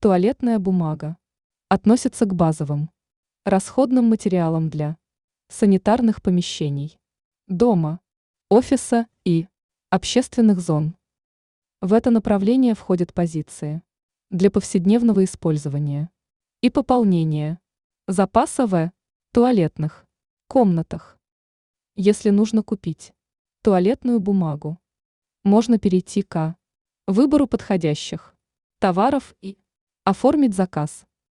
Туалетная бумага относится к базовым расходным материалам для санитарных помещений, дома, офиса и общественных зон. В это направление входят позиции для повседневного использования и пополнения запаса в туалетных комнатах. Если нужно купить туалетную бумагу, можно перейти к выбору подходящих товаров и оформить заказ.